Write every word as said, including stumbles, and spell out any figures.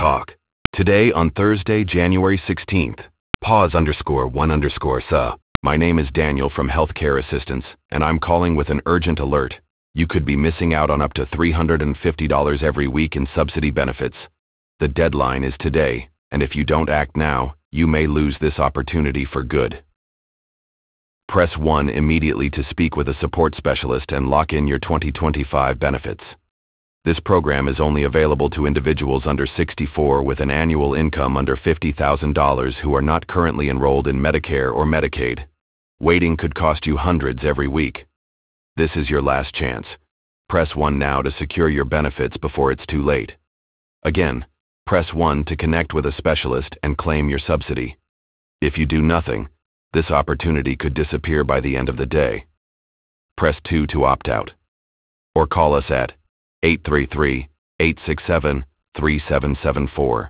Talk. Today on Thursday, January sixteenth. Pause underscore one underscore sa. My name is Daniel from Healthcare Assistance, and I'm calling with an urgent alert. You could be missing out on up to three hundred fifty dollars every week in subsidy benefits. The deadline is today, and if you don't act now, you may lose this opportunity for good. Press one immediately to speak with a support specialist and lock in your twenty twenty-five benefits. This program is only available to individuals under sixty-four with an annual income under fifty thousand dollars who are not currently enrolled in Medicare or Medicaid. Waiting could cost you hundreds every week. This is your last chance. Press one now to secure your benefits before it's too late. Again, press one to connect with a specialist and claim your subsidy. If you do nothing, this opportunity could disappear by the end of the day. Press two to opt out. Or call us at eight three three, eight six seven, three seven seven four.